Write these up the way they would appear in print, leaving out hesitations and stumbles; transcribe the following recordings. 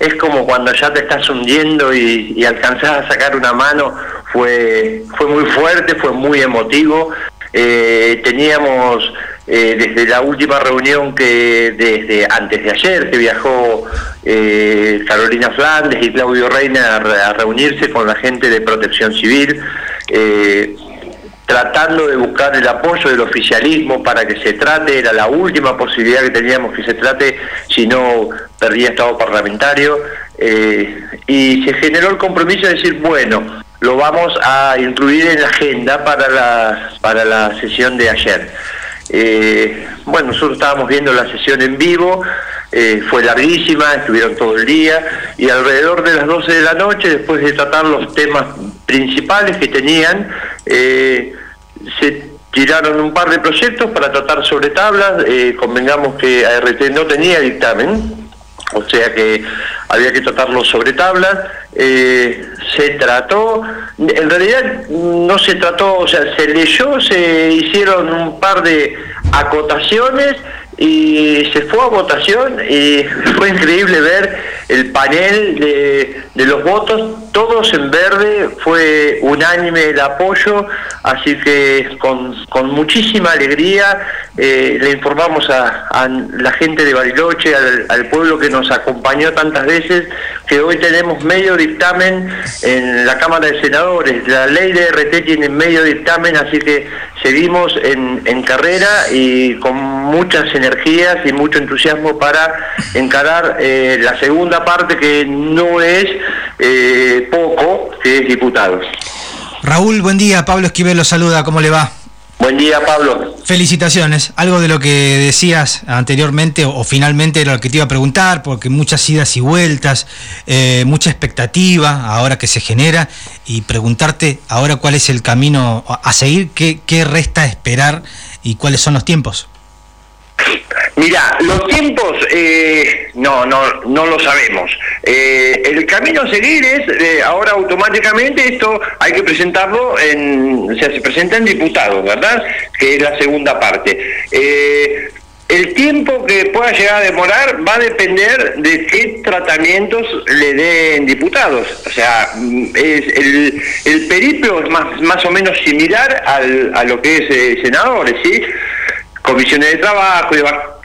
es como cuando ya te estás hundiendo y alcanzás a sacar una mano. Fue muy fuerte, fue muy emotivo. Teníamos desde la última reunión desde antes de ayer, que viajó Carolina Flandes y Claudio Reina a reunirse con la gente de Protección Civil, tratando de buscar el apoyo del oficialismo para que se trate. Era la última posibilidad que teníamos que se trate, si no perdía estado parlamentario, y se generó el compromiso de decir, bueno, lo vamos a incluir en la agenda para la sesión de ayer. Bueno, nosotros estábamos viendo la sesión en vivo, fue larguísima, estuvieron todo el día, y alrededor de las 12 de la noche, después de tratar los temas principales que tenían, se tiraron un par de proyectos para tratar sobre tablas. Convengamos que ART no tenía dictamen, o sea que había que tratarlo sobre tablas. Se trató, en realidad no se trató, o sea, se leyó, se hicieron un par de acotaciones y se fue a votación, y fue increíble ver el panel de los votos, todos en verde, fue unánime el apoyo, así que con muchísima alegría le informamos a la gente de Bariloche, al pueblo que nos acompañó tantas veces, que hoy tenemos medio dictamen en la Cámara de Senadores. La ley de RT tiene medio dictamen, así que seguimos en carrera y con muchas energías y mucho entusiasmo para encarar la segunda parte, que no es poco, que es diputados. Raúl, buen día. Pablo Esquivel lo saluda. ¿Cómo le va? Buen día, Pablo. Felicitaciones. Algo de lo que decías anteriormente o finalmente era lo que te iba a preguntar, porque muchas idas y vueltas, mucha expectativa ahora que se genera, y preguntarte ahora cuál es el camino a seguir, qué resta esperar y cuáles son los tiempos. Mira, los tiempos no lo sabemos. El camino a seguir es, ahora automáticamente esto hay que presentarlo o sea, se presenta en diputados, ¿verdad? Que es la segunda parte. El tiempo que pueda llegar a demorar va a depender de qué tratamientos le den diputados. O sea, el periplo es más o menos similar a lo que es senadores, ¿sí? Comisiones de trabajo,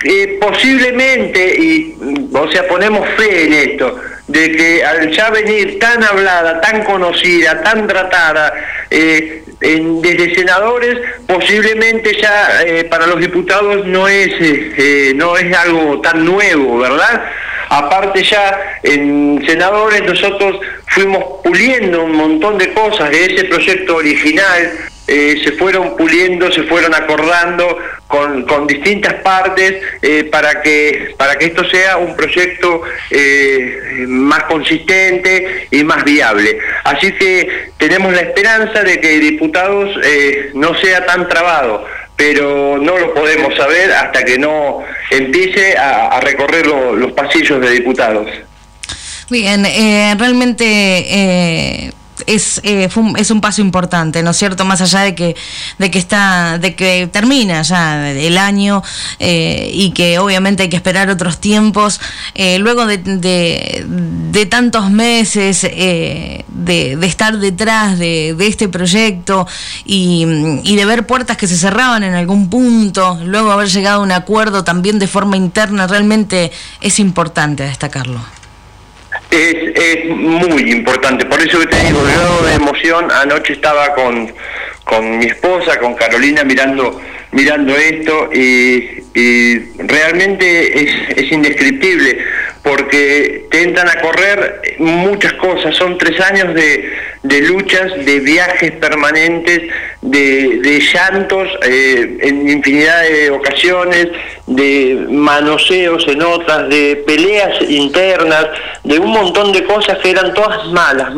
posiblemente, o sea, ponemos fe en esto, de que al ya venir tan hablada, tan conocida, tan tratada, desde senadores, posiblemente ya para los diputados no es algo tan nuevo, ¿verdad? Aparte ya en senadores nosotros fuimos puliendo un montón de cosas de ese proyecto original, se fueron puliendo, se fueron acordando con distintas partes para que esto sea un proyecto más consistente y más viable. Así que tenemos la esperanza de que diputados no sea tan trabado, pero no lo podemos saber hasta que no empiece a recorrer los pasillos de diputados. Bien, realmente es un paso importante, ¿no es cierto? Más allá de que termina ya el año y que obviamente hay que esperar otros tiempos, luego de tantos meses de estar detrás de este proyecto y de ver puertas que se cerraban en algún punto, luego haber llegado a un acuerdo también de forma interna, realmente es importante destacarlo. Es muy importante, por eso que te digo, el grado de emoción, anoche estaba con mi esposa, con Carolina, mirando esto, y realmente es indescriptible, porque te entran a correr muchas cosas. Son 3 años de luchas, de viajes permanentes, de llantos en infinidad de ocasiones, de manoseos en otras, de peleas internas, de un montón de cosas que eran todas malas,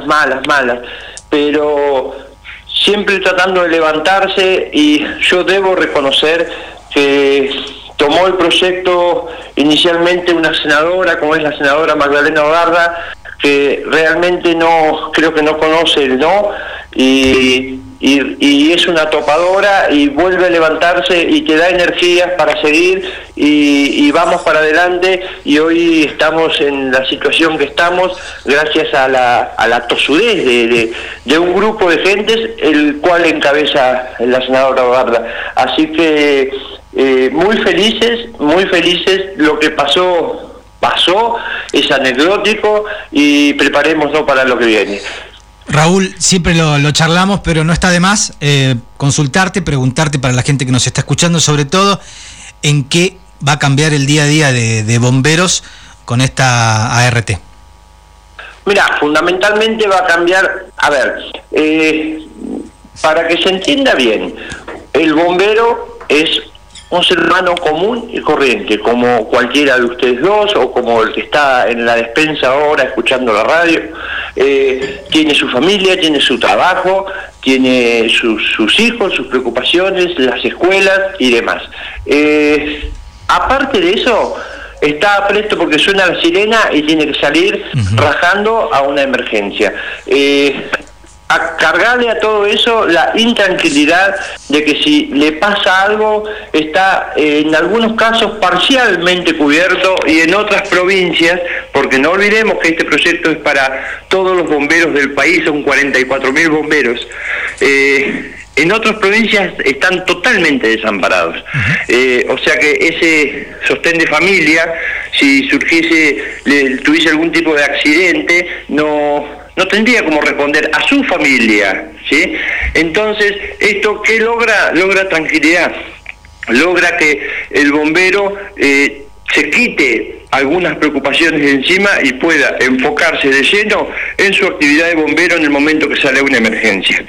pero siempre tratando de levantarse. Y yo debo reconocer que tomó el proyecto inicialmente una senadora, como es la senadora Magdalena Ogarda, que realmente creo que no conoce el no, y y es una topadora y vuelve a levantarse y te da energías para seguir y vamos para adelante, y hoy estamos en la situación que estamos gracias a la tosudez de un grupo de gentes, el cual encabeza la senadora Barda. Así que muy felices, lo que pasó, es anecdótico y preparémonos para lo que viene. Raúl, siempre lo charlamos, pero no está de más consultarte, preguntarte para la gente que nos está escuchando, sobre todo, en qué va a cambiar el día a día de bomberos con esta ART. Mira, fundamentalmente va a cambiar, para que se entienda bien, el bombero es un ser humano común y corriente, como cualquiera de ustedes dos, o como el que está en la despensa ahora escuchando la radio. Tiene su familia, tiene su trabajo, tiene sus hijos, sus preocupaciones, las escuelas y demás. Aparte de eso, está presto porque suena la sirena y tiene que salir rajando a una emergencia. A cargarle a todo eso la intranquilidad de que si le pasa algo está en algunos casos parcialmente cubierto, y en otras provincias, porque no olvidemos que este proyecto es para todos los bomberos del país, son 44.000 bomberos, en otras provincias están totalmente desamparados. O sea que ese sostén de familia, si tuviese algún tipo de accidente, no tendría como responder a su familia, ¿sí? Entonces, ¿esto qué logra? Logra tranquilidad, logra que el bombero se quite algunas preocupaciones de encima y pueda enfocarse de lleno en su actividad de bombero en el momento que sale una emergencia.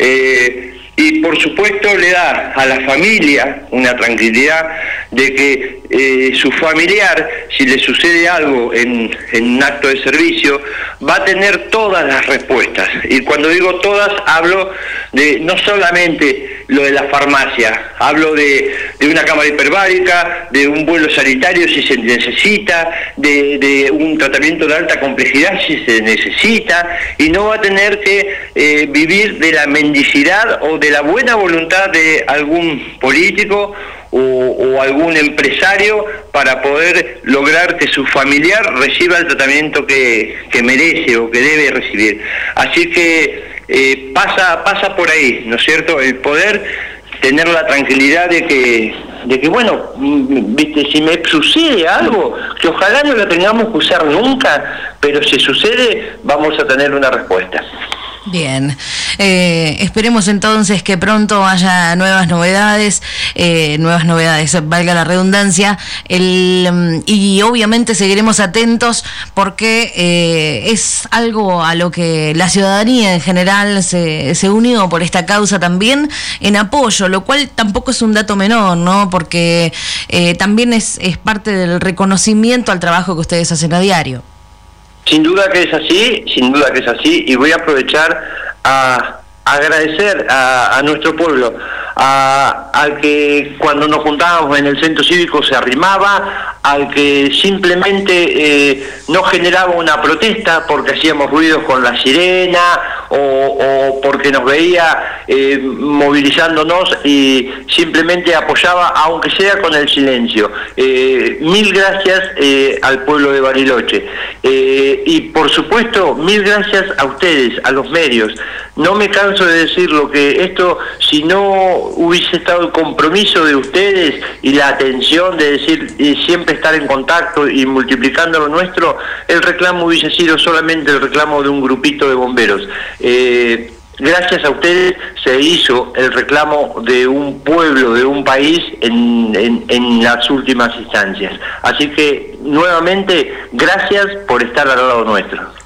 Y por supuesto le da a la familia una tranquilidad de que su familiar, si le sucede algo en un acto de servicio, va a tener todas las respuestas. Y cuando digo todas, hablo de no solamente lo de la farmacia, hablo de una cámara hiperbárica, de un vuelo sanitario si se necesita, de un tratamiento de alta complejidad si se necesita, y no va a tener que vivir de la mendicidad o de la buena voluntad de algún político o algún empresario para poder lograr que su familiar reciba el tratamiento que merece o que debe recibir. Así que pasa por ahí, ¿no es cierto?, el poder tener la tranquilidad de que bueno, viste, si me sucede algo, que ojalá no lo tengamos que usar nunca, pero si sucede, vamos a tener una respuesta. Bien, esperemos entonces que pronto haya nuevas novedades, valga la redundancia, y obviamente seguiremos atentos porque es algo a lo que la ciudadanía en general se unió por esta causa también en apoyo, lo cual tampoco es un dato menor, ¿no? Porque también es parte del reconocimiento al trabajo que ustedes hacen a diario. Sin duda que es así, y voy a aprovechar a agradecer a nuestro pueblo, al que cuando nos juntábamos en el centro cívico se arrimaba, al que simplemente no generaba una protesta porque hacíamos ruidos con la sirena o porque nos veía movilizándonos y simplemente apoyaba, aunque sea con el silencio. Mil gracias al pueblo de Bariloche, y por supuesto mil gracias a ustedes, a los medios. No me canso de decirlo, que esto, si no hubiese estado el compromiso de ustedes y la atención de decir siempre estar en contacto y multiplicando lo nuestro, el reclamo hubiese sido solamente el reclamo de un grupito de bomberos. Gracias a ustedes se hizo el reclamo de un pueblo, de un país en las últimas instancias. Así que nuevamente, gracias por estar al lado nuestro.